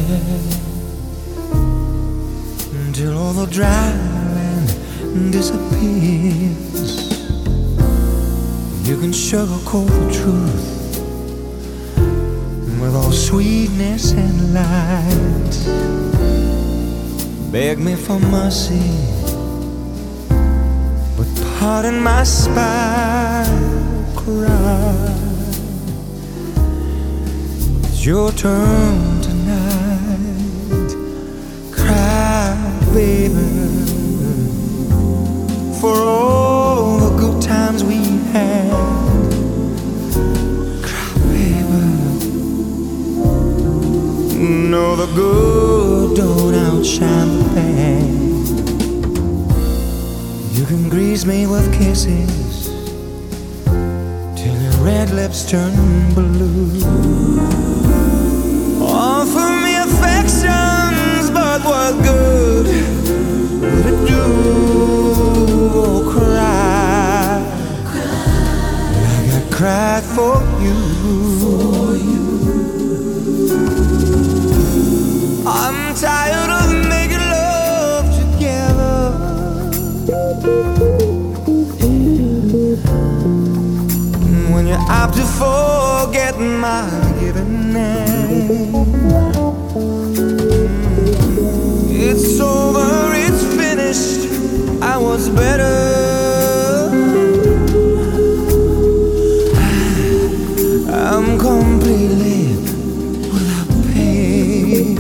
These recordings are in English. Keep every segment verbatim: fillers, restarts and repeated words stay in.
until all the dry land disappears. You can sugarcoat the truth with all sweetness and light. Beg me for mercy, but pardon my spine cry. It's your turn tonight. Cry, baby, for all the good times we had. Cry, baby. No, the good don't outshine the bad. You can grease me with kisses till your red lips turn blue. Offer me affections, but what good would it do? Oh, cry like I cried for you. I'm tired of making love together. When you're apt to forget my given name. It's over, it's finished. I was better. I'm completely without pain.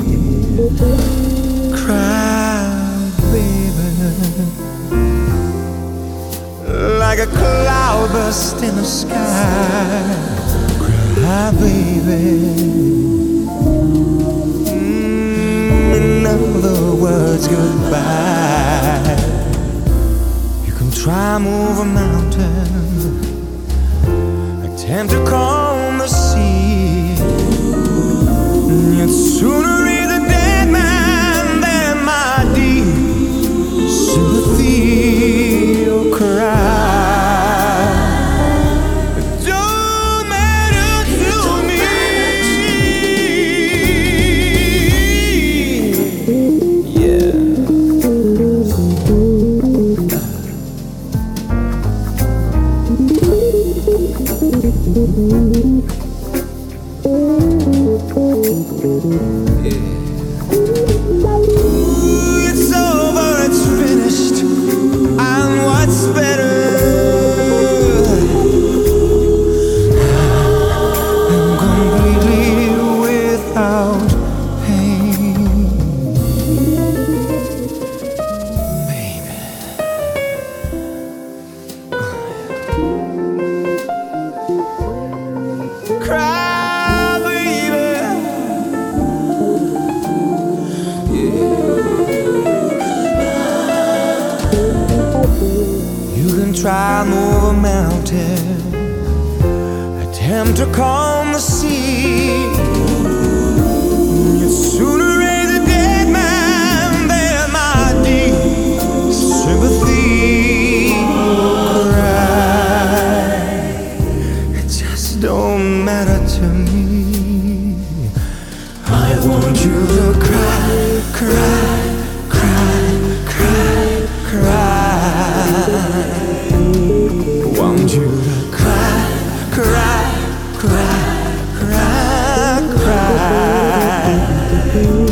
Cry, baby, like a cloudburst in the sky. Cry, baby. Mm, in other words, goodbye. You can try move a mountain, attempt to calm the sea. Yet sooner is a dead man than my deep sympathy. Oh, cry. It don't matter to me. Yeah. Ooh, it's over, it's finished. I'm what's better. I'm completely without pain. Baby. Cry. Try move a mountain, attempt to calm the sea. Yet sooner raise a dead man than my deep sympathy. Cry. It just don't matter to me. I want you to cry, cry, cry, cry, cry. Want you to cry, cry, cry, cry, cry.